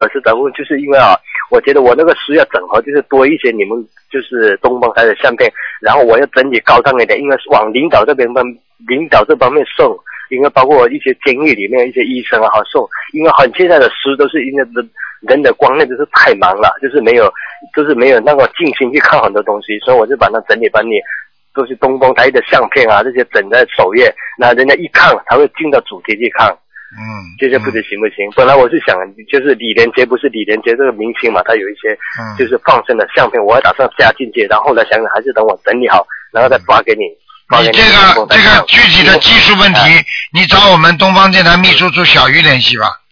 是在问，就是因为我觉得我那个书要整合，就是多一些你们就是东方台的相片，然后我要整理高档一点，因为往领导这方面送，因为包括一些监狱里面一些医生送，因为现在的书都是因为人的观念就是太忙了，就是没有那个静心去看很多东西，所以我就把它整理帮你。都是东方台的相片这些整在首页，那人家一看才会进到主题去看。这些不知行不行？本来我是想，就是李连杰不是李连杰这个明星嘛，他有一些就是放生的相片，我要打算加进去，然后后来想想还是等我整理好，然后再发给你。 你这个具体的技术问题，你找我们东方电台秘书处小鱼联系吧。